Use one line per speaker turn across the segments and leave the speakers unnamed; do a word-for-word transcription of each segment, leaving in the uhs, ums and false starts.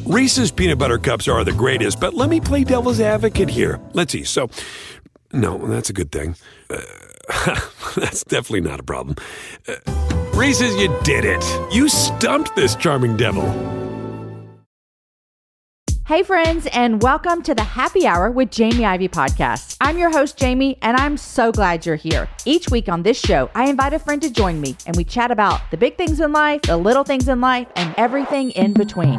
Reese's peanut butter cups are the greatest, but let me play devil's advocate here. Let's see. So, no, that's a good thing. Uh, that's definitely not a problem. Uh, Reese's, you did it. You stumped this charming devil.
Hey friends, and welcome to the Happy Hour with Jamie Ivey podcast. I'm your host, Jamie, and I'm so glad you're here. Each week on this show, I invite a friend to join me, and we chat about the big things in life, the little things in life, and everything in between.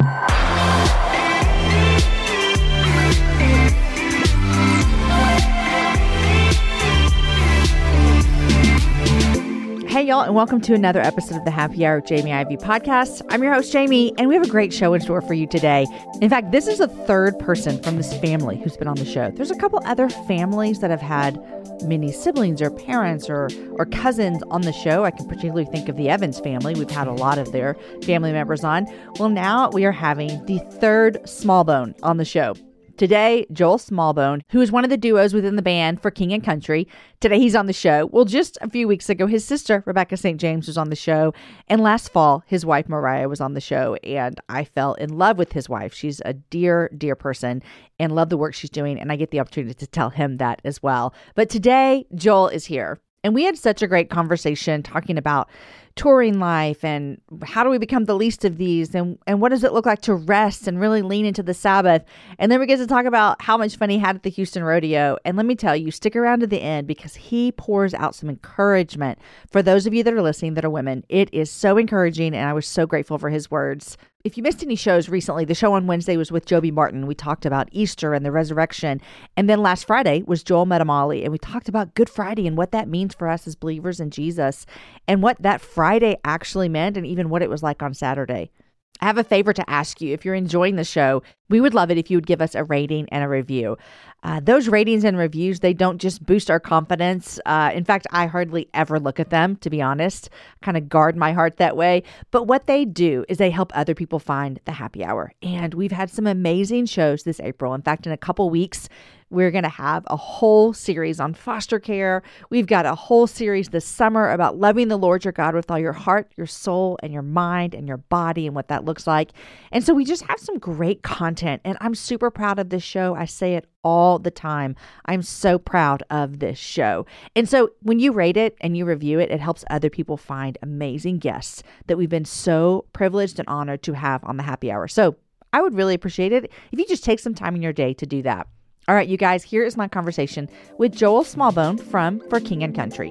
Hey y'all, and welcome to another episode of the Happy Hour with Jamie Ivey podcast. I'm your host, Jamie, and we have a great show in store for you today. In fact, this is the third person from this family who's been on the show. There's a couple other families that have had many siblings or parents or, or cousins on the show. I can particularly think of the Evans family. We've had a lot of their family members on. Well, now we are having the third Smallbone on the show. Today, Joel Smallbone, who is one of the duos within the band for King and Country. Today, he's on the show. Well, just a few weeks ago, his sister, Rebecca Saint James, was on the show. And last fall, his wife, Mariah, was on the show. And I fell in love with his wife. She's a dear, dear person and love the work she's doing. And I get the opportunity to tell him that as well. But today, Joel is here. And we had such a great conversation talking about touring life and how do we become the least of these and, and what does it look like to rest and really lean into the Sabbath. And then we get to talk about how much fun he had at the Houston Rodeo. And let me tell you, stick around to the end because he pours out some encouragement for those of you that are listening that are women. It is so encouraging and I was so grateful for his words. If you missed any shows recently, the show on Wednesday was with Joby Martin. We talked about Easter and the resurrection. And then last Friday was Joel Metamali. And we talked about Good Friday and what that means for us as believers in Jesus and what that Friday actually meant and even what it was like on Saturday. I have a favor to ask you. If you're enjoying the show, we would love it if you would give us a rating and a review. Uh, those ratings and reviews, they don't just boost our confidence. Uh, in fact, I hardly ever look at them, to be honest. Kind of guard my heart that way. But what they do is they help other people find the happy hour. And we've had some amazing shows this April. In fact, in a couple weeks, we're going to have a whole series on foster care. We've got a whole series this summer about loving the Lord your God with all your heart, your soul, and your mind, and your body, and what that looks like. And so we just have some great content, and I'm super proud of this show. I say it all the time. I'm so proud of this show. And so when you rate it and you review it, it helps other people find amazing guests that we've been so privileged and honored to have on the Happy Hour. So I would really appreciate it if you just take some time in your day to do that. All right, you guys, here is my conversation with Joel Smallbone from For King and Country.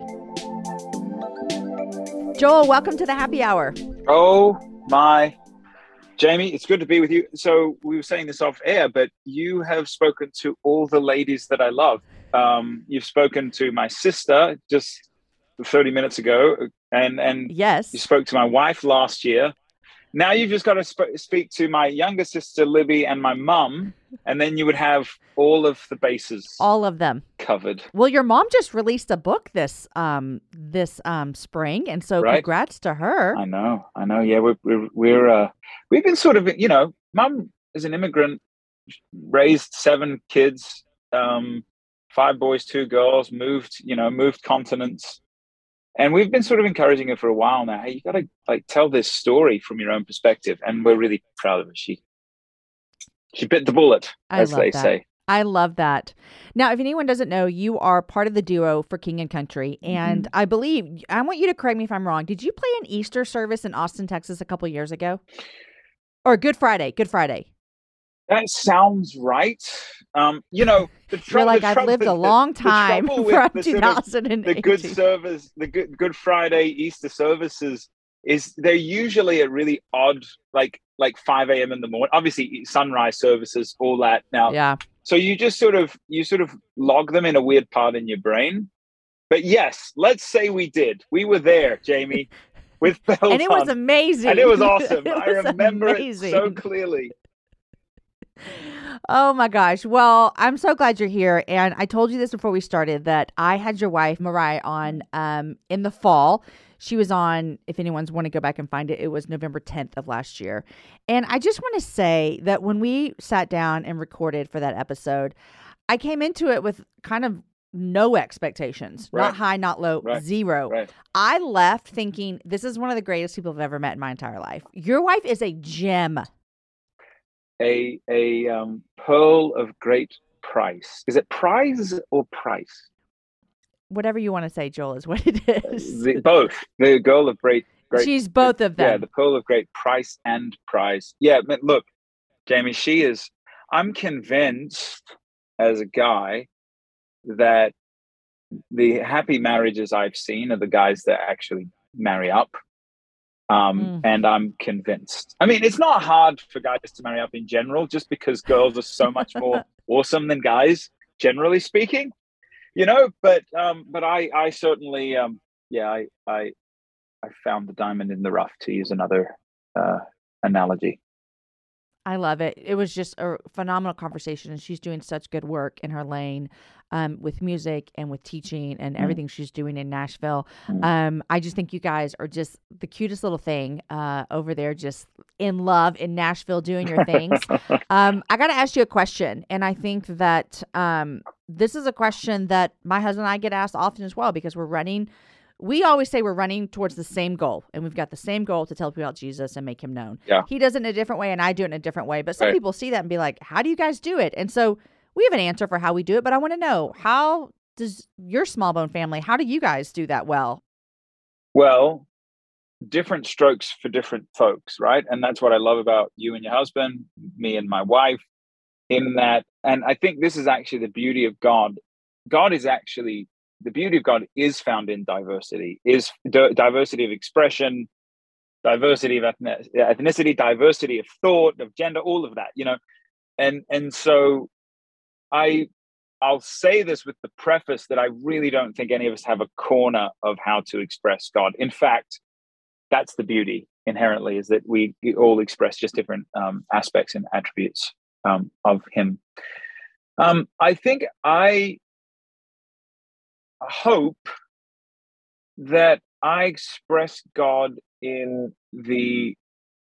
Joel, welcome to the Happy Hour.
Oh, my. Jamie, it's good to be with you. So we were saying this off air, but you have spoken to all the ladies that I love. Um, you've spoken to my sister just thirty minutes ago, and, and
yes,
you spoke to my wife last year. Now you've just got to sp- speak to my younger sister, Libby, and my mum, and then you would have all of the bases.
All of them.
Covered.
Well, your mom just released a book this um this um spring, and so
right.
Congrats to her.
I know, I know. Yeah, we're we're, we're uh, we've been sort of, you know, mum is an immigrant, raised seven kids, um, five boys, two girls, moved, you know, moved continents. And we've been sort of encouraging her for a while now. Hey, you got to like tell this story from your own perspective. And we're really proud of her. She she bit the bullet,
I
as
love
they
that.
say.
I love that. Now, if anyone doesn't know, you are part of the duo for King and Country. And mm-hmm. I believe, I want you to correct me if I'm wrong. Did you play an Easter service in Austin, Texas a couple years ago? Or Good Friday, Good Friday.
That sounds right. Um, you know, the tr-
You're like,
the
I've
trouble,
lived a
the,
long time
the
from
the
two thousand eighteen.
Sort of, the good service, the good, good Friday Easter services is they're usually a really odd, like like five a.m. in the morning. Obviously, sunrise services, all that. Now,
yeah.
So you just sort of you sort of log them in a weird part in your brain. But yes, let's say we did. We were there, Jamie, with bells
and it
on.
was amazing.
And it was awesome.
it
I
was
remember
amazing.
it so clearly.
Oh my gosh. Well, I'm so glad you're here. And I told you this before we started that I had your wife, Mariah, on um, in the fall. She was on, if anyone's want to go back and find it, it was November tenth of last year. And I just want to say that when we sat down and recorded for that episode, I came into it with kind of no expectations,
right.
not high, not low,
right.
zero.
Right.
I left thinking, this is one of the greatest people I've ever met in my entire life. Your wife is a gem.
a a um, pearl of great price. Is it prize or price?
Whatever you want to say, Joel, is what it is.
The, both. The girl of great, great.
She's both of them.
Yeah, the pearl of great price and prize. Yeah, but look, Jamie, she is. I'm convinced as a guy that the happy marriages I've seen are the guys that actually marry up. Um, mm. And I'm convinced. I mean, it's not hard for guys to marry up in general, just because girls are so much more awesome than guys, generally speaking. You know, but um, but I I certainly um, yeah I I I found the diamond in the rough, to use another uh, analogy.
I love it. It was just a phenomenal conversation, and she's doing such good work in her lane um, with music and with teaching and everything mm. she's doing in Nashville. Mm. Um, I just think you guys are just the cutest little thing uh, over there, just in love in Nashville doing your things. um, I got to ask you a question, and I think that um, this is a question that my husband and I get asked often as well, because we're running We always say we're running towards the same goal, and we've got the same goal to tell people about Jesus and make him known.
Yeah.
He does it in a different way, and I do it in a different way. But some
right.
people see that and be like, how do you guys do it? And so we have an answer for how we do it, but I want to know, how does your Smallbone family, how do you guys do that well?
Well, different strokes for different folks, right? And that's what I love about you and your husband, me and my wife, in that, and I think this is actually the beauty of God. God is actually The beauty of God is found in diversity, is d- diversity of expression, diversity of ethnicity, diversity of thought, of gender, all of that, you know. And and so I, I'll say this with the preface that I really don't think any of us have a corner of how to express God. In fact, that's the beauty inherently, is that we all express just different um, aspects and attributes um, of Him. Um, I think I hope that I express God in the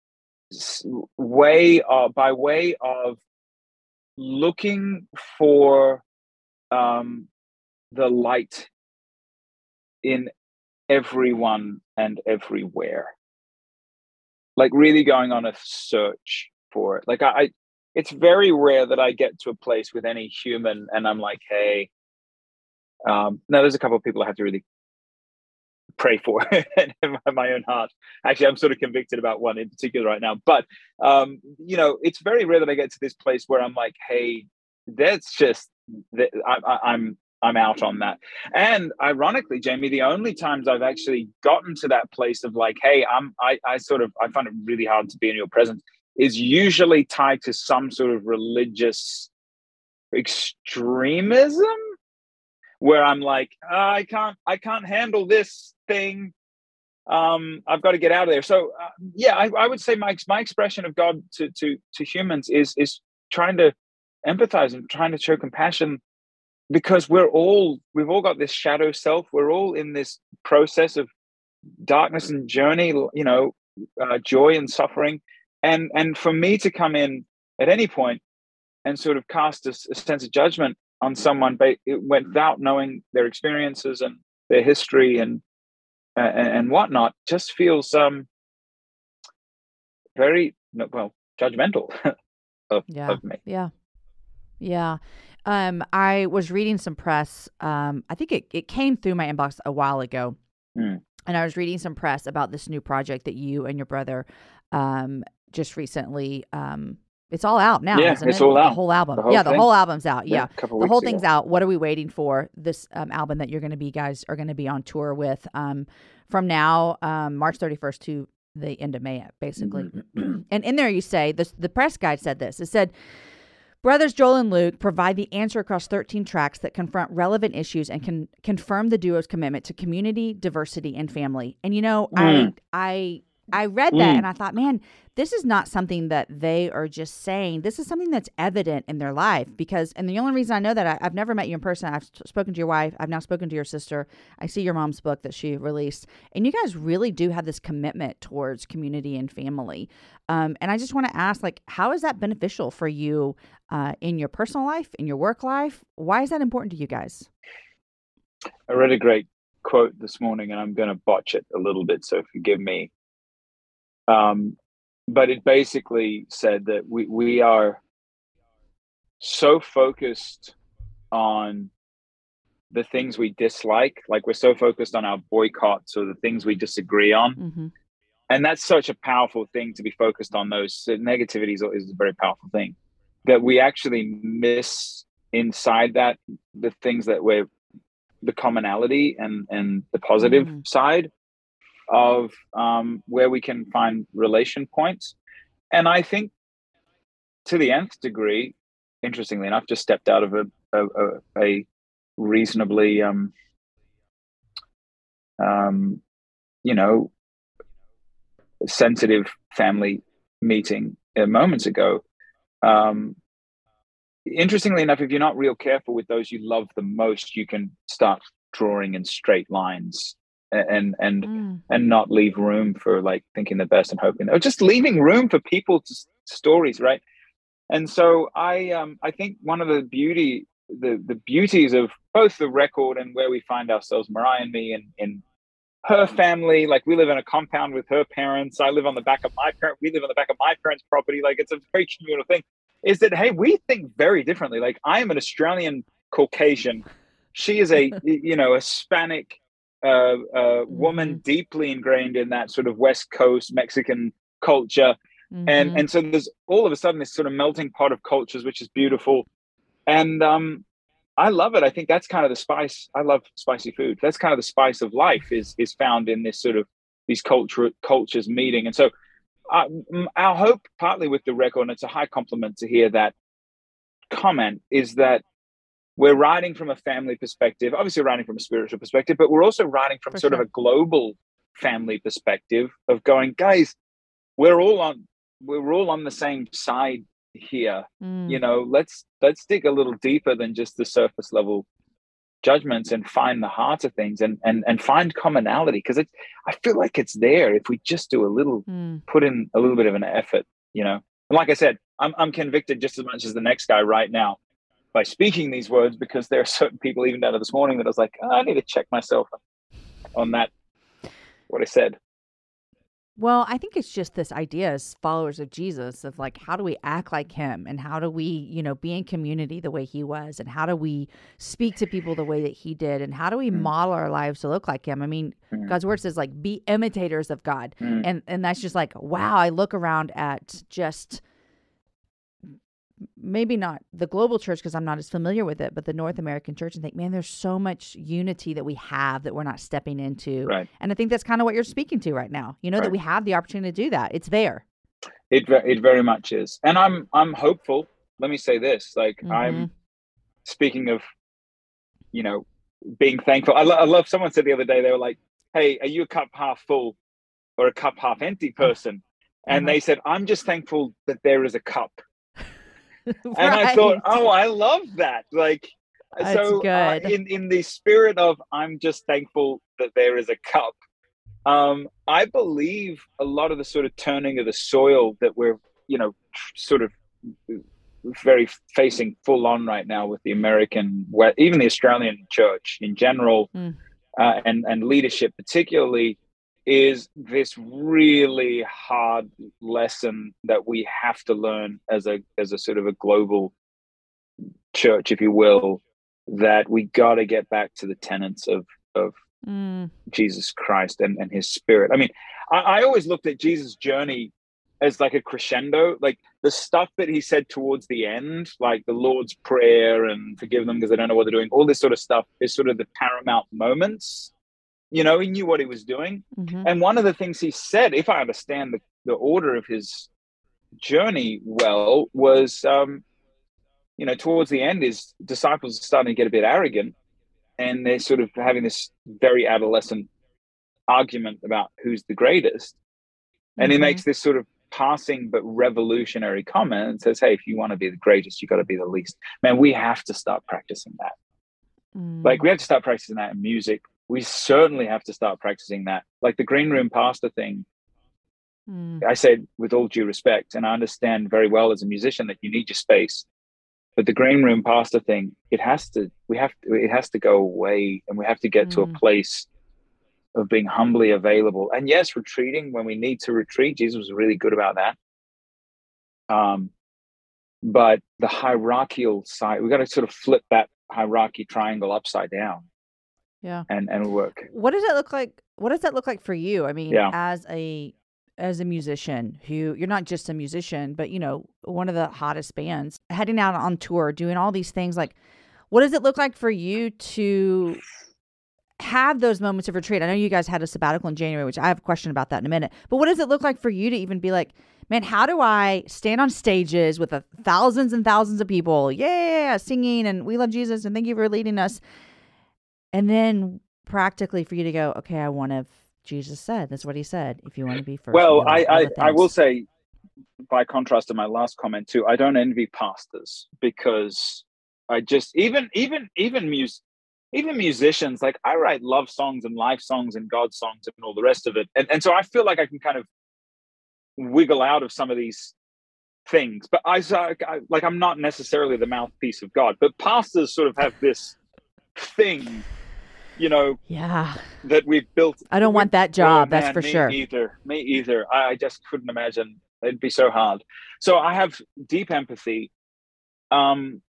way of, by way of looking for um, the light in everyone and everywhere. Like really going on a search for it. Like I, I it's very rare that I get to a place with any human and I'm like, hey, Um, now, there's a couple of people I have to really pray for in my own heart. Actually, I'm sort of convicted about one in particular right now. But, um, you know, it's very rare that I get to this place where I'm like, hey, that's just, I, I, I'm I'm out on that. And ironically, Jamie, the only times I've actually gotten to that place of like, hey, I'm, I, I sort of, I find it really hard to be in your presence, is usually tied to some sort of religious extremism, where I'm like, oh, I can't, I can't handle this thing. Um, I've got to get out of there. So, uh, yeah, I, I would say my my expression of God to to to humans is is trying to empathize and trying to show compassion, because we're all we've all got this shadow self. We're all in this process of darkness and journey, you know, uh, joy and suffering, and and for me to come in at any point and sort of cast a, a sense of judgment on someone without knowing their experiences and their history and uh, and whatnot, just feels um very well judgmental of,
yeah.
of me.
Yeah, yeah. Um, I was reading some press. Um, I think it it came through my inbox a while ago,
mm.
and I was reading some press about this new project that you and your brother um just recently um. It's all out now,
yeah,
isn't
it's
it?
all out.
The whole album.
The whole
yeah, the
thing.
whole album's out.
Yeah,
Yeah.
the
whole
ago.
thing's out. What are we waiting for? This um, album that you're going to be, guys, are going to be on tour with um, from now, um, March thirty-first to the end of May, basically. Mm-hmm. And in there you say, this, the press guide said this. It said, Brothers Joel and Luke provide the answer across thirteen tracks that confront relevant issues and can confirm the duo's commitment to community, diversity, and family. And, you know, mm. I... I I read that mm. and I thought, man, this is not something that they are just saying. This is something that's evident in their life, because, and the only reason I know that, I, I've never met you in person. I've spoken to your wife. I've now spoken to your sister. I see your mom's book that she released. And you guys really do have this commitment towards community and family. Um, and I just want to ask, like, how is that beneficial for you uh, in your personal life, in your work life? Why is that important to you guys?
I read a great quote this morning, and I'm going to botch it a little bit, so forgive me. Um, but it basically said that we, we are so focused on the things we dislike, like we're so focused on our boycotts or the things we disagree on.
Mm-hmm.
And that's such a powerful thing to be focused on. Those so negativity is, is a very powerful thing that we actually miss inside that, the things that we're, the commonality and, and the positive
mm.
side of um, where we can find relation points. And I think to the nth degree, interestingly enough, just stepped out of a, a, a reasonably, um, um, you know, sensitive family meeting uh, moments ago. Um, interestingly enough, if you're not real careful with those you love the most, you can start drawing in straight lines and and
mm.
and not leave room for like thinking the best and hoping, or just leaving room for people's stories, right? And so I um I think one of the beauty the the beauties of both the record and where we find ourselves, Mariah and me, and in her family, like we live in a compound with her parents. I live on the back of my parent. We live on the back of my parents' property. Like it's a very communal thing. Is that, hey, we think very differently. Like I am an Australian Caucasian. She is a, you know, a Hispanic uh, uh, woman,
mm-hmm.
deeply ingrained in that sort of West Coast Mexican culture.
Mm-hmm.
And and so there's all of a sudden this sort of melting pot of cultures, which is beautiful. And um, I love it. I think that's kind of the spice. I love spicy food. That's kind of the spice of life is is found in this sort of these culture cultures meeting. And so uh, our hope, partly with the record, and it's a high compliment to hear that comment, is that we're writing from a family perspective, obviously writing from a spiritual perspective, but we're also writing from
For
sort
sure.
of a global family perspective of going, guys, we're all on we're all on the same side here.
Mm.
You know, let's let's dig a little deeper than just the surface level judgments and find the heart of things and and and find commonality, because it's I feel like it's there if we just do a little
Mm.
put in a little bit of an effort, you know. And like I said, I'm I'm convicted just as much as the next guy right now by speaking these words, because there are certain people even down to this morning that I was like, oh, I need to check myself on that, what I said.
Well, I think it's just this idea as followers of Jesus of like, how do we act like him, and how do we, you know, be in community the way he was, and how do we speak to people the way that he did, and how do we
Mm.
model our lives to look like him? I mean,
Mm.
God's word says like, be imitators of God.
Mm.
And, and that's just like, wow, I look around at just maybe not the global church because I'm not as familiar with it, but the North American church, and think, man, there's so much unity that we have that we're not stepping into.
Right.
And I think that's kind of what you're speaking to right now. You know,
Right.
that we have the opportunity to do that. It's there.
It ve- it very much is, and I'm I'm hopeful. Let me say this: like
Mhm.
I'm speaking of, you know, being thankful. I, lo- I love. Someone said the other day, they were like, "Hey, are you a cup half full or a cup half empty person?" And
Uh-huh.
they said, "I'm just thankful that there is a cup."
Right.
And I thought, oh, I love that. Like,
That's
so uh,
good.
in in the spirit of I'm just thankful that there is a cup. Um, I believe a lot of the sort of turning of the soil that we're, you know, sort of very facing full on right now with the American, even the Australian church in general,
Mm.
uh, and and leadership particularly, is this really hard lesson that we have to learn as a as a sort of a global church, if you will, that we got to get back to the tenets of of
Mm.
Jesus Christ and, and his spirit. I mean, I, I always looked at Jesus' journey as like a crescendo, like the stuff that he said towards the end, like the Lord's Prayer and forgive them because they don't know what they're doing. All this sort of stuff is sort of the paramount moments. You know, he knew what he was doing.
Mhm.
And one of the things he said, if I understand the, the order of his journey well, was, um, you know, towards the end, his disciples are starting to get a bit arrogant. And they're sort of having this very adolescent argument about who's the greatest. And
Mhm.
he makes this sort of passing but revolutionary comment and says, hey, if you want to be the greatest, you got to be the least. Man, we have to start practicing that.
Mm.
Like, we have to start practicing that in music. We certainly have to start practicing that. Like the green room pastor thing,
Mm.
I say with all due respect, and I understand very well as a musician that you need your space. But the green room pastor thing, it has to, we have to, it has to go away, and we have to get to a
Mm.
place of being humbly available. And yes, retreating when we need to retreat. Jesus was really good about that. Um, but the hierarchical side, we got to sort of flip that hierarchy triangle upside down.
Yeah.
And and work.
What does that look like? What does that look like for you? I mean,
yeah.
as a as a musician who, you're not just a musician, but, you know, one of the hottest bands, heading out on tour, doing all these things, like, what does it look like for you to have those moments of retreat? I know you guys had a sabbatical in January, which I have a question about that in a minute, but what does it look like for you to even be like, man, how do I stand on stages with a thousands and thousands of people, yeah, singing, and we love Jesus, and thank you for leading us. And then practically for you to go, okay, I want to, Jesus said, that's what he said. If you want to be first.
Well, I, I, I will say, by contrast to my last comment too, I don't envy pastors, because I just, even, even, even mus, even musicians, like I write love songs and life songs and God songs and all the rest of it. And, and so I feel like I can kind of wiggle out of some of these things, but I, I like, I'm not necessarily the mouthpiece of God, but pastors sort of have this thing, you know,
yeah,
that we've built.
I don't want that job.
Oh,
that's
man,
for
me
sure.
Either me either. I, I just couldn't imagine. It'd be so hard. So I have deep empathy. Um,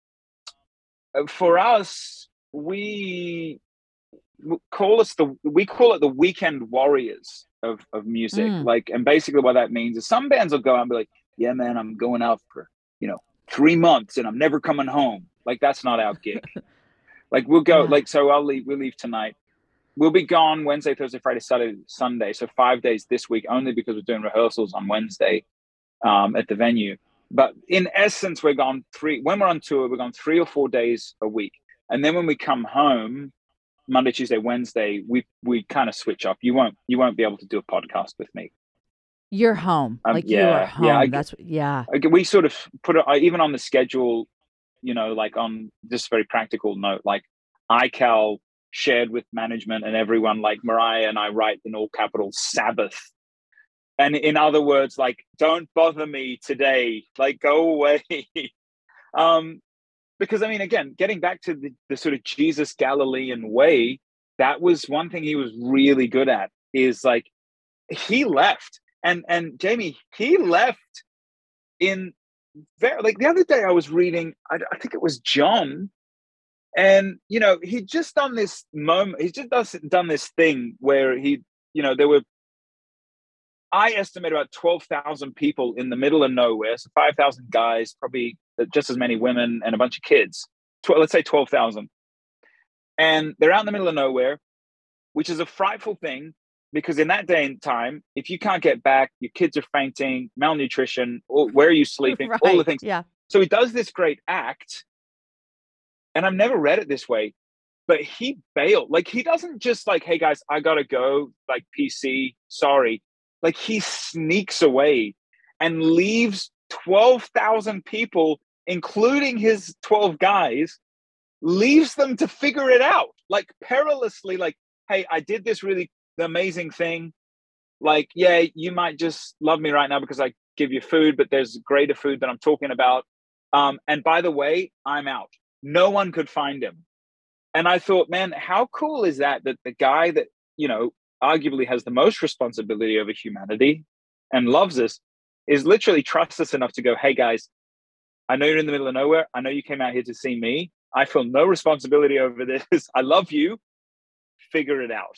for us, we call us the we call it the weekend warriors of of music.
Mm.
Like, and basically what that means is some bands will go out and be like, "Yeah, man, I'm going out for you know three months and I'm never coming home." Like, that's not our gig. Like, we'll go, yeah. like, so I'll leave, we'll leave tonight. We'll be gone Wednesday, Thursday, Friday, Saturday, Sunday. So five days this week, only because we're doing rehearsals on Wednesday um, at the venue. But in essence, we're gone three, when we're on tour, we're gone three or four days a week. And then when we come home, Monday, Tuesday, Wednesday, we we kind of switch up. You won't, you won't be able to do a podcast with me.
You're home. Um, like, yeah, you are home.
Yeah, I,
That's, yeah.
I, we sort of put it, even on the schedule, you know, like on this very practical note, like I C A L shared with management and everyone, like Mariah and I write in all capitals, Sabbath. And in other words, like, don't bother me today, like, go away. um, because I mean, again, getting back to the, the sort of Jesus Galilean way, that was one thing he was really good at, is like, he left. And, and Jamie, he left in, Very, like the other day I was reading, I, I think it was John, and you know he'd just done this moment. He's just does, done this thing where he, you know, there were, I estimate about twelve thousand people in the middle of nowhere, so five thousand guys, probably just as many women and a bunch of kids. Tw- let's say twelve thousand, and they're out in the middle of nowhere, which is a frightful thing. Because in that day and time, if you can't get back, your kids are fainting, malnutrition, or where are you sleeping,
right.
all the things.
Yeah.
So he does this great act, and I've never read it this way, but he bailed. Like, he doesn't just like, hey guys, I gotta go, like, P C, sorry. Like, he sneaks away and leaves twelve thousand people, including his twelve guys, leaves them to figure it out. Like, perilously, like, hey, I did this really the amazing thing, like, yeah, you might just love me right now because I give you food, but there's greater food that I'm talking about. Um, and by the way, I'm out. No one could find him. And I thought, man, how cool is that, that the guy that, you know, arguably has the most responsibility over humanity and loves us is literally trusts us enough to go, hey guys, I know you're in the middle of nowhere. I know you came out here to see me. I feel no responsibility over this. I love you. Figure it out.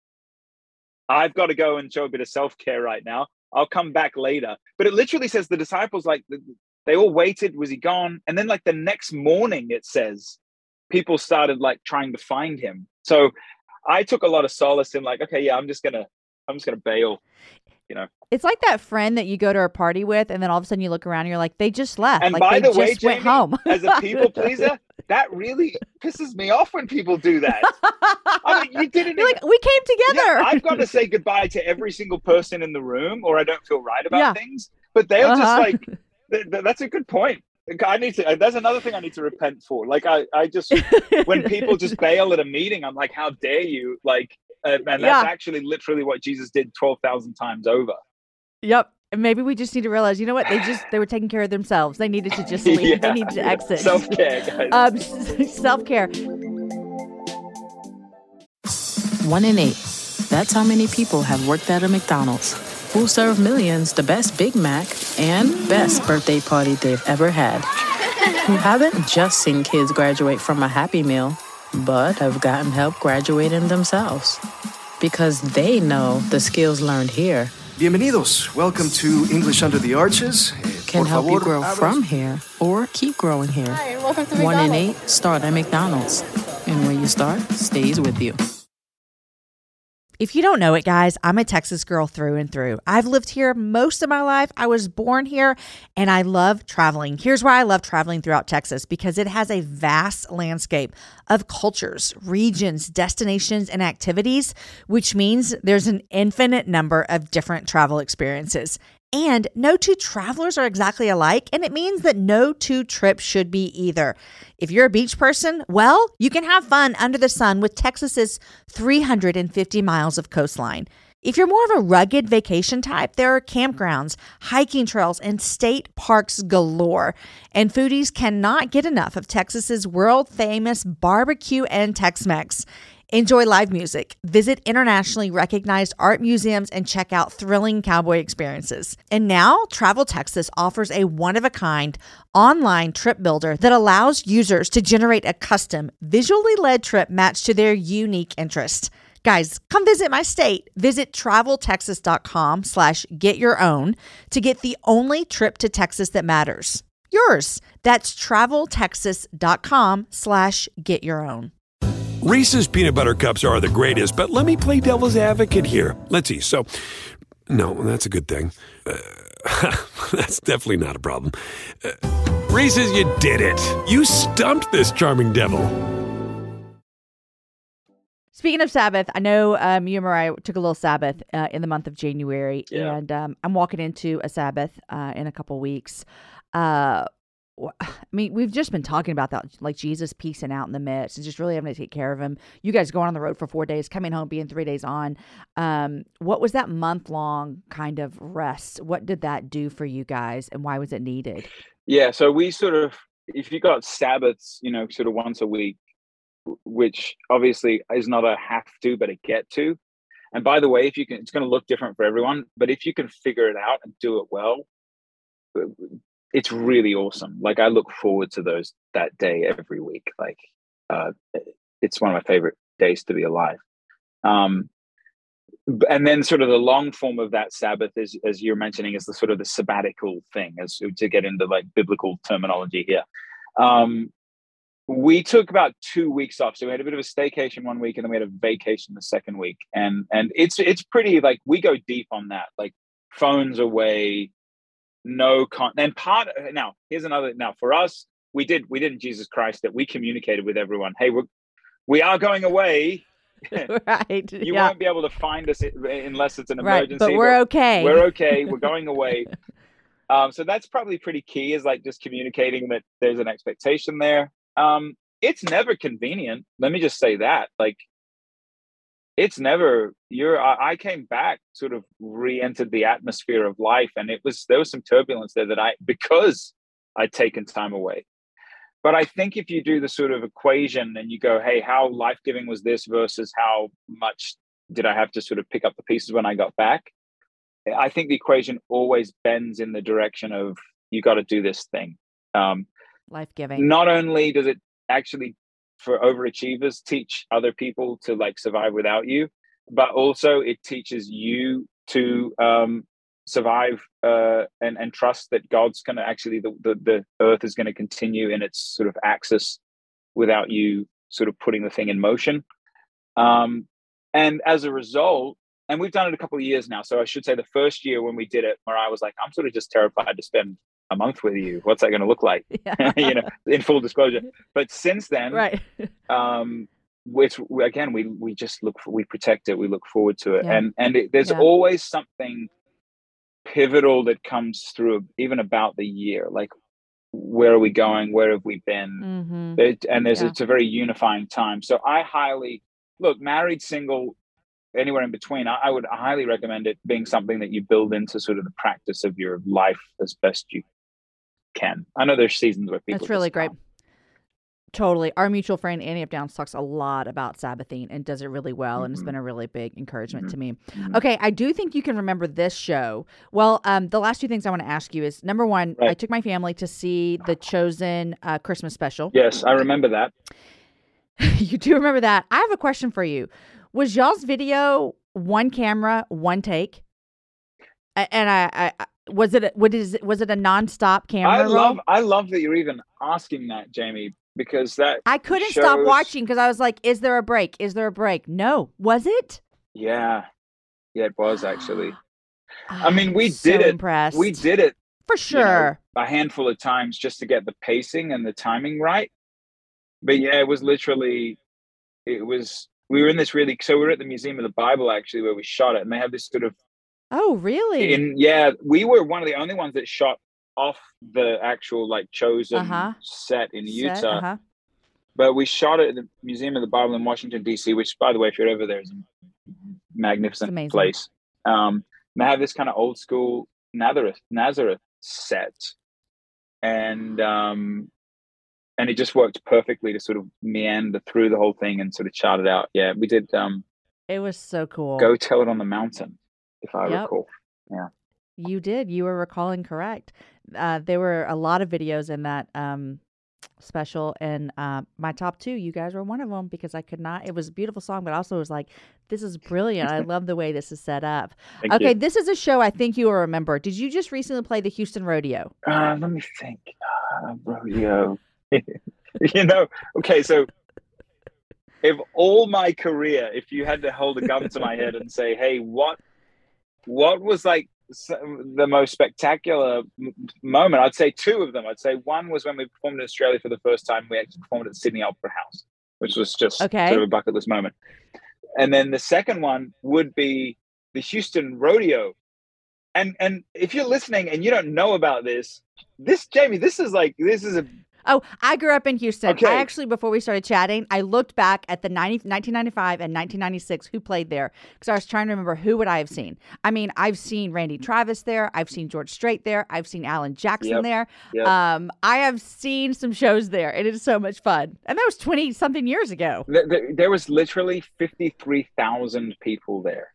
I've got to go and show a bit of self-care right now. I'll come back later. But it literally says the disciples, like, they all waited. Was he gone? And then, like, the next morning, it says people started, like, trying to find him. So I took a lot of solace in, like, okay, yeah, I'm just gonna, I'm just gonna bail. You know,
it's like that friend that you go to a party with, and then all of a sudden you look around and you're like, they just left.
And
like,
by
they
the way,
just went
Jamie,
home.
As a people pleaser, that really pisses me off when people do that. I mean, you didn't
You're
even,
like, we came together.
Yeah, I've got to say goodbye to every single person in the room, or I don't feel right about
yeah.
things. But they're
uh-huh.
just like, th- th- that's a good point. I need to. That's another thing I need to repent for. Like, I, I just, when people just bail at a meeting, I'm like, how dare you? Like, uh, and that's
yeah.
actually literally what Jesus did twelve thousand times over.
Yep. And maybe we just need to realize, you know what? They just, they were taking care of themselves. They needed to just leave.
yeah,
they needed to exit.
Self-care, guys.
Um, self-care.
One in eight That's how many people have worked at a McDonald's, who serve millions the best Big Mac and best birthday party they've ever had. Who haven't just seen kids graduate from a Happy Meal, but have gotten help graduating themselves. Because they know the skills learned here
Bienvenidos. Welcome to English Under the Arches.
can
Por
help you
favor,
grow
abra-
from here or keep growing here.
Hi, and welcome to
One in
McDonald's.
eight start at McDonald's. And where you start stays with you.
If you don't know it, guys, I'm a Texas girl through and through. I've lived here most of my life. I was born here, and I love traveling. Here's why I love traveling throughout Texas, because it has a vast landscape of cultures, regions, destinations, and activities, which means there's an infinite number of different travel experiences. And no two travelers are exactly alike, and it means that no two trips should be either. If you're a beach person, well, you can have fun under the sun with Texas's three hundred fifty miles of coastline. If you're more of a rugged vacation type, there are campgrounds, hiking trails, and state parks galore. And foodies cannot get enough of Texas's world-famous barbecue and Tex-Mex. Enjoy live music, visit internationally recognized art museums, and check out thrilling cowboy experiences. And now, Travel Texas offers a one-of-a-kind online trip builder that allows users to generate a custom, visually led trip matched to their unique interests. Guys, come visit my state. Visit traveltexas.com slash get your own to get the only trip to Texas that matters. Yours. That's traveltexas.com slash get your own.
Reese's peanut butter cups are the greatest, but let me play devil's advocate here. Let's see. So, no, that's a good thing. Uh, that's definitely not a problem. Uh, Reese's, you did it. You stumped this charming devil.
Speaking of Sabbath, I know um, you and Mariah took a little Sabbath uh, in the month of January,
Yeah.
and um, I'm walking into a Sabbath uh, in a couple weeks. Uh, wh- I mean, we've just been talking about that, like Jesus peacing out in the midst and just really having to take care of him. You guys going on the road for four days, coming home, being three days on. Um, what was that month-long kind of rest? What did that do for you guys, and why was it needed?
Yeah, so we sort of, if you got Sabbaths, you know, sort of once a week, w- which obviously is not a have to, but a get to. And by the way, if you can, it's going to look different for everyone, but if you can figure it out and do it well, it's really awesome. Like I look forward to those, that day every week. Like uh, it's one of my favorite days to be alive. Um, b- and then sort of the long form of that Sabbath is, as you're mentioning, is the sort of the sabbatical thing, as to get into like biblical terminology here. Um, we took about two weeks off. So we had a bit of a staycation one week and then we had a vacation the second week. And, and it's, it's pretty like, we go deep on that, like phones away, no con. And part now, here's another, now for us, we did, we did in Jesus Christ that we communicated with everyone. Hey, we're, we are going away.
Right.
You
yeah.
won't be able to find us i- unless it's an
Right.
emergency.
But we're okay.
We're okay. We're going away. Um, so that's probably pretty key, is like just communicating that there's an expectation there. Um, it's never convenient. Let me just say that. Like, it's never. You're. I, I came back, sort of re-entered the atmosphere of life, and it was there was some turbulence there that I because I'd taken time away. But I think if you do the sort of equation and you go, hey, how life-giving was this versus how much did I have to sort of pick up the pieces when I got back? I think the equation always bends in the direction of you got to do this thing. Um,
Life-giving.
not only does it actually, for overachievers, teach other people to like survive without you, but also it teaches you to um, survive uh, and and trust that God's going to actually the, the the earth is going to continue in its sort of axis without you sort of putting the thing in motion. Um, and as a result, and we've done it a couple of years now. So I should say the first year when we did it, Mariah was like, I'm sort of just terrified to spend a month with you. What's that going to look like?
Yeah.
You know, in full disclosure. But since then,
Right.
um, it's again, we we just look for, we protect it. We look forward to it.
Yeah.
And and it, there's
Yeah.
always something pivotal that comes through even about the year. Like, where are we going? Where have we been?
Mm-hmm.
It, and there's
Yeah.
it's a very unifying time. So I highly look, married, single, anywhere in between, I, I would highly recommend it being something that you build into sort of the practice of your life as best you can. I know there's seasons where people
That's really
just
great.
can't.
Totally. Our mutual friend, Annie F. Downs, talks a lot about Sabbathine and does it really well. Mm-hmm. And it's been a really big encouragement mm-hmm. to me. Mm-hmm. Okay. I do think you can remember this show. Well, um, the last two things I want to ask you is, number one, right. I took my family to see the Chosen uh, Christmas special.
Yes, I remember that.
You do remember that. I have a question for you. Was y'all's video one camera, one take? And I, I was it, what is it, was it a nonstop camera
I
roll?
love, I love that you're even asking that, Jamie. Because that
I couldn't
shows...
stop watching because I was like, is there a break? Is there a break? No. Was it?
Yeah. Yeah, it was actually. I mean, we
so
did it.
Impressed.
We did it.
For sure.
You know, a handful of times just to get the pacing and the timing right. But yeah, it was literally, it was, we were in this really, so we were at the Museum of the Bible actually where we shot it. And they have this sort of.
Oh, really?
In, yeah, we were one of the only ones that shot off the actual like Chosen
uh-huh.
set in
set,
Utah,
uh-huh.
but we shot it at the Museum of the Bible in Washington D C, which, by the way, if you're ever there, is a magnificent place. Um, they have this kind of old school Nazareth Nazareth set, and um, and it just worked perfectly to sort of meander through the whole thing and sort of chart it out. Yeah, we did. Um,
it was so cool.
Go Tell It on the Mountain, if I
yep.
recall. Yeah.
You did. You were recalling correct. Uh, there were a lot of videos in that um, special, and uh, my top two, you guys were one of them because I could not. It was a beautiful song, but also was like, this is brilliant. I love the way this is set up.
Thank
okay,
you.
This is a show I think you will remember. Did you just recently play the Houston Rodeo?
Uh, let me think. Uh, rodeo. You know, okay, so if all my career, if you had to hold a gun to my head and say, hey, what, what was like the most spectacular moment, I'd say two of them. I'd say one was when we performed in Australia for the first time. We actually performed at the Sydney Opera House, which was just
okay.
sort of a bucket list moment. And then the second one would be the Houston Rodeo. And and if you're listening and you don't know about this, this, Jamie, this is like, this is a
Oh, I grew up in Houston.
Okay.
I actually, before we started chatting, I looked back at the ninety, nineteen ninety-five and nineteen ninety-six who played there because I was trying to remember who would I have seen. I mean, I've seen Randy Travis there. I've seen George Strait there. I've seen Alan Jackson
yep.
there.
Yep.
Um, I have seen some shows there. It is so much fun. And that was twenty-something years ago.
There, there was literally fifty-three thousand people there.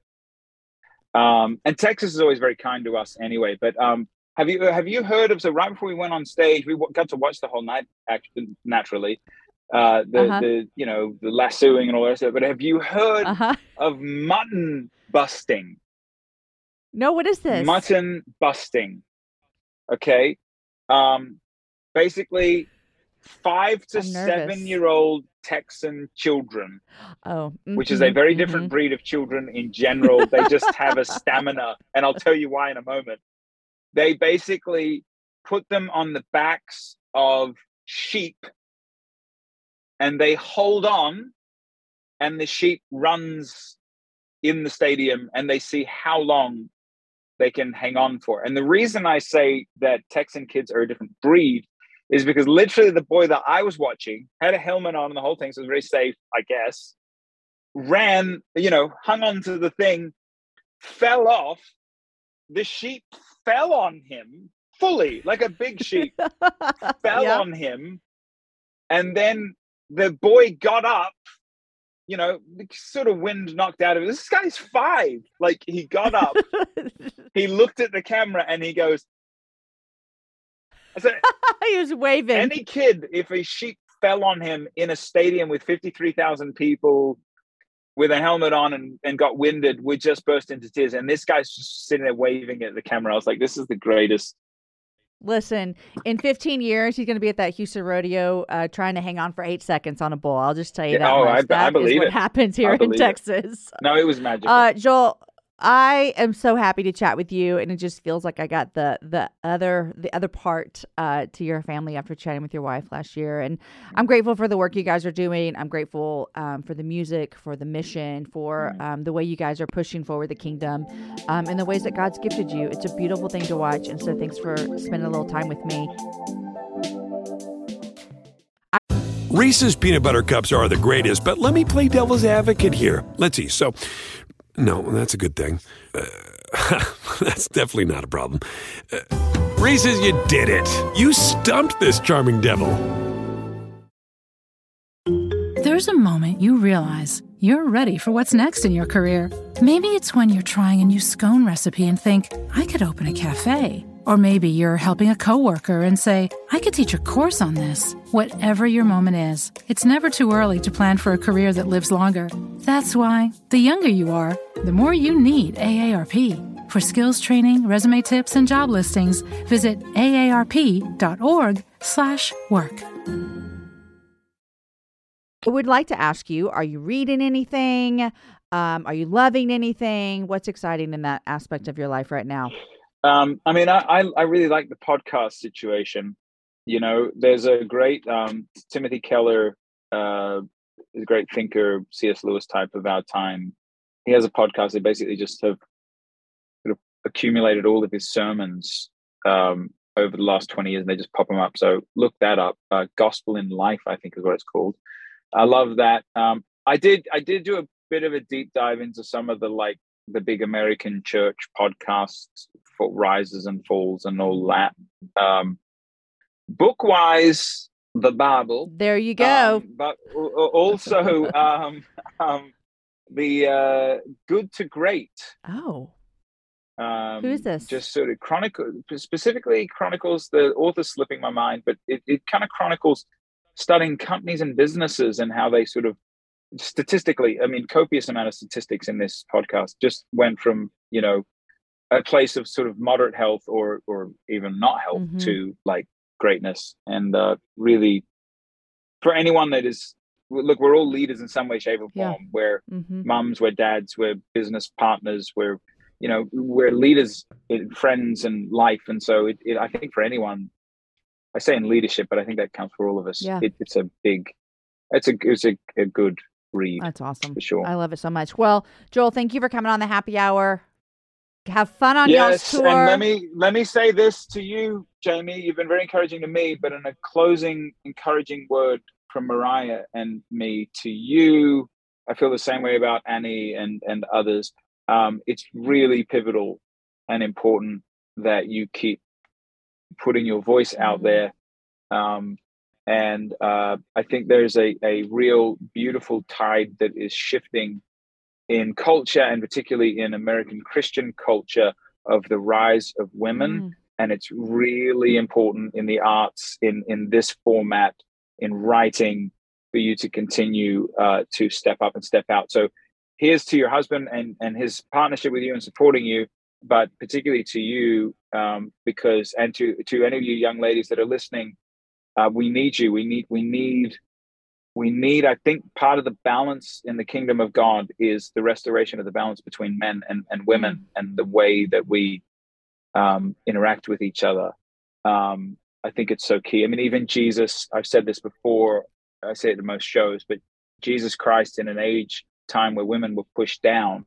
Um, and Texas is always very kind to us anyway, but um, Have you have you heard of, so right before we went on stage, we got to watch the whole night, actually, naturally, uh, the,
uh-huh.
the, you know, the lassoing and all that stuff. But have you heard
uh-huh.
of mutton busting?
No, what is this?
Mutton busting. Okay. Um, basically, five to seven-year-old Texan children,
oh, mm-hmm,
which is a very
mm-hmm.
different breed of children in general. They just have a stamina. And I'll tell you why in a moment. They basically put them on the backs of sheep and they hold on, and the sheep runs in the stadium and they see how long they can hang on for. And the reason I say that Texan kids are a different breed is because literally the boy that I was watching had a helmet on and the whole thing, so it was very safe, I guess, ran, you know, hung on to the thing, fell off. The sheep fell on him fully, like a big sheep, fell
yeah.
on him. And then the boy got up, you know, sort of wind knocked out of him. This guy's five. Like, he got up, he looked at the camera and he goes, I said,
he was waving.
Any kid, if a sheep fell on him in a stadium with fifty-three thousand people with a helmet on and, and got winded, would just burst into tears. And this guy's just sitting there waving at the camera. I was like, this is the greatest.
Listen, in fifteen years, he's going to be at that Houston Rodeo uh, trying to hang on for eight seconds on a bull. I'll just tell you that.
Oh,
much.
I,
that
I believe
is what
it.
happens here in Texas.
It. No, it was magical.
Uh, Joel, I am so happy to chat with you, and it just feels like I got the the other the other part uh, to your family after chatting with your wife last year. And I'm grateful for the work you guys are doing. I'm grateful um, for the music, for the mission, for um, the way you guys are pushing forward the kingdom, um, and the ways that God's gifted you. It's a beautiful thing to watch. And so thanks for spending a little time with me.
Reese's peanut butter cups are the greatest, but let me play devil's advocate here. Let's see. So, no, that's a good thing. Uh, that's definitely not a problem. Uh, Reese's, you did it. You stumped this charming devil.
There's a moment you realize you're ready for what's next in your career. Maybe it's when you're trying a new scone recipe and think, I could open a cafe. Or maybe you're helping a coworker and say, I could teach a course on this. Whatever your moment is, it's never too early to plan for a career that lives longer. That's why, the younger you are, the more you need A A R P. For skills training, resume tips, and job listings, visit aarp.org slash work.
I would like to ask you, are you reading anything? Um, are you loving anything? What's exciting in that aspect of your life right now?
Um, I mean, I, I, I really like the podcast situation. You know, there's a great um, Timothy Keller, uh, is a great thinker, C S Lewis type of our time. He has a podcast. They basically just have sort of accumulated all of his sermons um, over the last twenty years, and they just pop them up. So look that up. Uh, Gospel in Life, I think, is what it's called. I love that. Um, I did. I did do a bit of a deep dive into some of the like the big American church podcasts for rises and falls and all that. Um, book wise, the Bible.
There you go.
Um, but also um, um, the uh, Good to Great.
Oh.
Um,
Who is this?
Just sort of chronicle, specifically chronicles, the author's slipping my mind, but it, it kind of chronicles studying companies and businesses and how they sort of statistically, I mean, copious amount of statistics in this podcast just went from, you know, a place of sort of moderate health or or even not health mm-hmm. to like greatness. And uh, really, for anyone that is, look, we're all leaders in some way, shape or form.
Yeah.
We're
mm-hmm.
mums, we're dads, we're business partners, we're, you know, we're leaders in friends and life. And so it, it, I think for anyone, I say in leadership, but I think that counts for all of us.
Yeah.
It, it's a big, it's a, it's a, a good read.
That's awesome.
For sure.
I love it so much. Well, Joel, thank you for coming on the Happy Hour. Have fun on
yes,
y'all's tour.
And let me, let me say this to you, Jamie. You've been very encouraging to me, but in a closing, encouraging word from Mariah and me to you, I feel the same way about Annie and, and others. Um, it's really pivotal and important that you keep putting your voice out there. Um, and uh, I think there's a, a real beautiful tide that is shifting in culture, and particularly in American Christian culture, of the rise of women. Mm. And it's really important in the arts, in, in this format, in writing, for you to continue uh, to step up and step out. So here's to your husband and, and his partnership with you and supporting you, but particularly to you, um, because, and to, to any of you young ladies that are listening, uh, we need you. We need, we need, we need, I think part of the balance in the kingdom of God is the restoration of the balance between men and, and women mm. and the way that we um, interact with each other. Um, I think it's so key. I mean, even Jesus, I've said this before, I say it at most shows, but Jesus Christ in an age time where women were pushed down,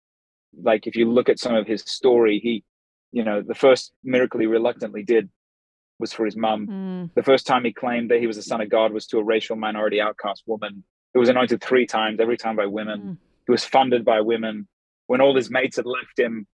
like if you look at some of his story, he, you know, the first miracle he reluctantly did was for his mum. Mm. The first time he claimed that he was the son of God was to a racial minority outcast woman. He was anointed three times, every time by women. Mm. He was funded by women. When all his mates had left him,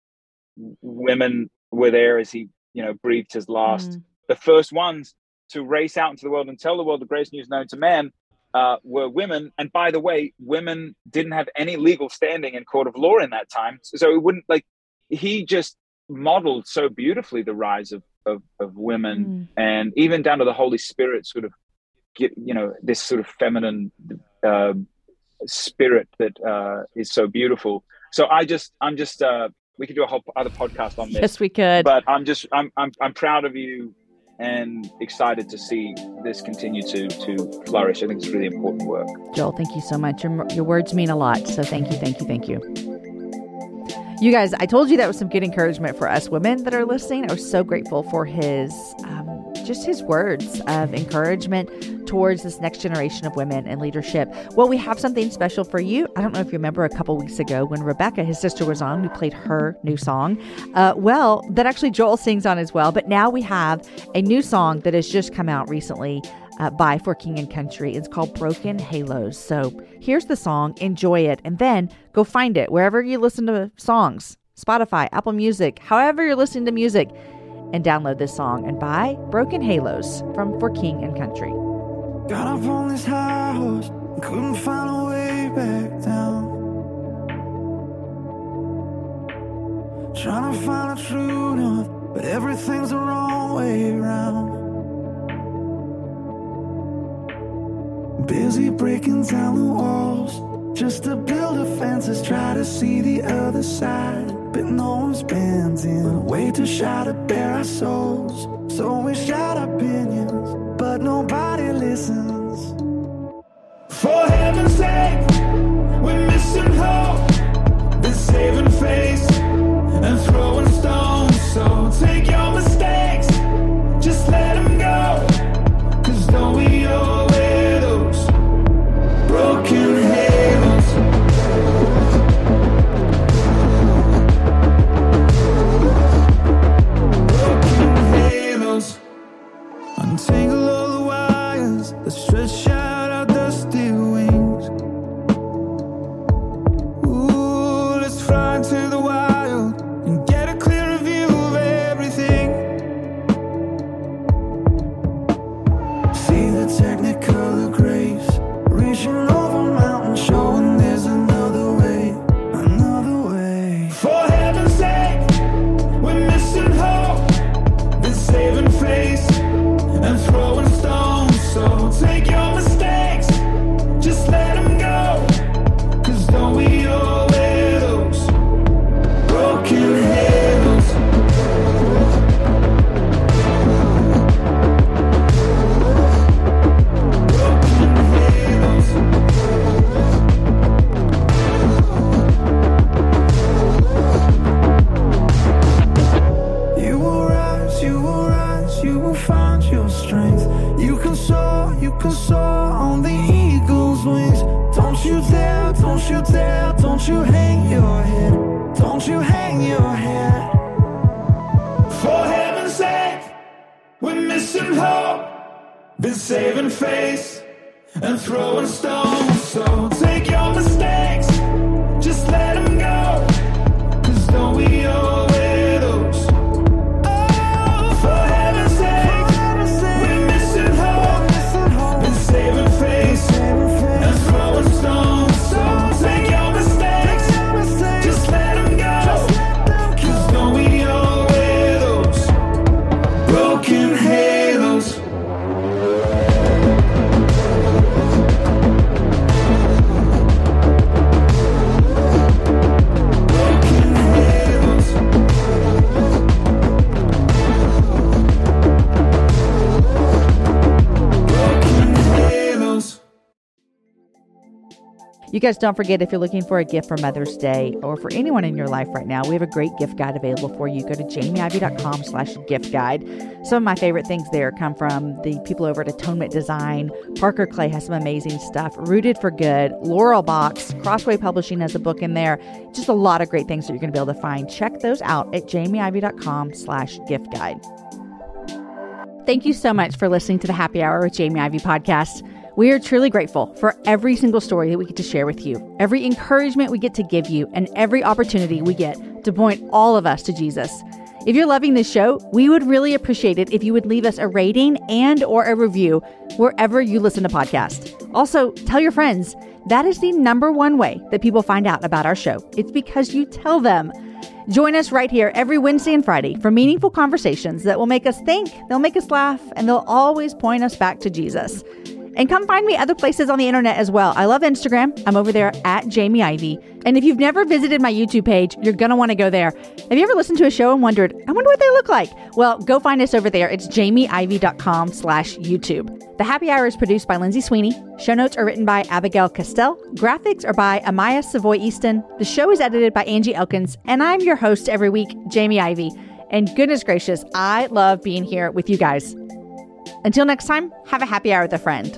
women were there as he, you know, breathed his last. Mm. The first ones to race out into the world and tell the world the greatest news known to man uh, were women. And by the way, women didn't have any legal standing in court of law in that time. So it wouldn't, like, he just modeled so beautifully the rise of of, of women, mm. and even down to the Holy Spirit sort of get, you know, this sort of feminine uh, spirit that uh, is so beautiful. So I just, I'm just, uh, we could do a whole other podcast on this.
Yes, we could.
But I'm just, I'm, I'm, I'm proud of you and excited to see this continue to, to flourish. I think it's really important work.
Joel, thank you so much. Your, your words mean a lot. So thank you, thank you, thank you. You guys, I told you that was some good encouragement for us women that are listening. I was so grateful for his, um, just his words of encouragement towards this next generation of women in leadership. Well, we have something special for you. I don't know if you remember a couple weeks ago when Rebecca, his sister, was on, we played her new song. Uh, well, that actually Joel sings on as well. But now we have a new song that has just come out recently uh, by For King and Country. It's called Broken Halos. So here's the song. Enjoy it. And then go find it wherever you listen to songs. Spotify, Apple Music, however you're listening to music, and download this song and buy Broken Halos from For King and Country.
Got up on this high horse, couldn't find a way back down. Trying to find a true north, but everything's the wrong way around. Busy breaking down the walls just to build a fences, try to see the other side, but no one's bending. Way too shy to bare our souls, so we shout opinions, but nobody listens. For heaven's sake, we're missing hope, been saving face and throwing stones. So take your mistakes, just let them go, 'cause don't we all wear those broken halos? Broken halos. Untangle all the wires that stretch out our dusty wings. Ooh, let's fly into the wild and get a clearer view of everything. See the technicolor grace reaching over mountains, showing there's another way, another way. For heaven's sake, we're missing hope, been saving face and throwing stones. So take your mistakes, just let them go, 'cause don't we all wear those broken halos? Broken halos. You will rise, you will rise, you will find your strength. You can soar, you can soar on the eagle's wings. Don't you dare, don't you dare, don't you hang your head, don't you hang your head. For heaven's sake, we're missing hope, been saving face and throwing stones. So take your mistakes, just let them go, 'cause don't we all wear those? Oh, for heaven's sake, we're missing hope, been saving face and throwing stones. So take your mistakes, just let them go, 'cause don't we all wear those broken halos? Broken halos. Broken halos.
You guys, don't forget, if you're looking for a gift for Mother's Day or for anyone in your life right now, we have a great gift guide available for you. Go to jamieivey.com slash gift guide. Some of my favorite things there come from the people over at Atonement Design. Parker Clay has some amazing stuff. Rooted for Good, Laurel Box, Crossway Publishing has a book in there. Just a lot of great things that you're going to be able to find. Check those out at jamieivey.com slash gift guide. Thank you so much for listening to the Happy Hour with Jamie Ivey podcast. We are truly grateful for every single story that we get to share with you, every encouragement we get to give you, and every opportunity we get to point all of us to Jesus. If you're loving this show, we would really appreciate it if you would leave us a rating and or a review wherever you listen to podcasts. Also, tell your friends. That is the number one way that people find out about our show. It's because you tell them. Join us right here every Wednesday and Friday for meaningful conversations that will make us think, they'll make us laugh, and they'll always point us back to Jesus. And come find me other places on the internet as well. I love Instagram. I'm over there at Jamie Ivey. And if you've never visited my YouTube page, you're going to want to go there. Have you ever listened to a show and wondered, I wonder what they look like? Well, go find us over there. It's jamieivey.com slash YouTube. The Happy Hour is produced by Lindsay Sweeney. Show notes are written by Abigail Castell. Graphics are by Amaya Savoy Easton. The show is edited by Angie Elkins. And I'm your host every week, Jamie Ivey. And goodness gracious, I love being here with you guys. Until next time, have a happy hour with a friend.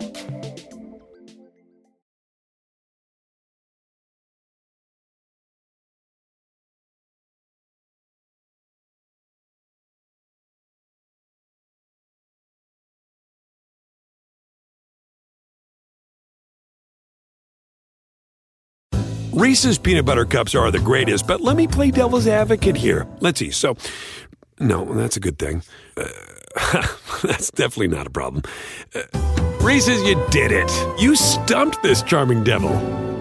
Reese's Peanut Butter Cups are the greatest, but let me play devil's advocate here. Let's see. So, no, that's a good thing. Uh, that's definitely not a problem. Uh, Reese's, you did it. You stumped this charming devil.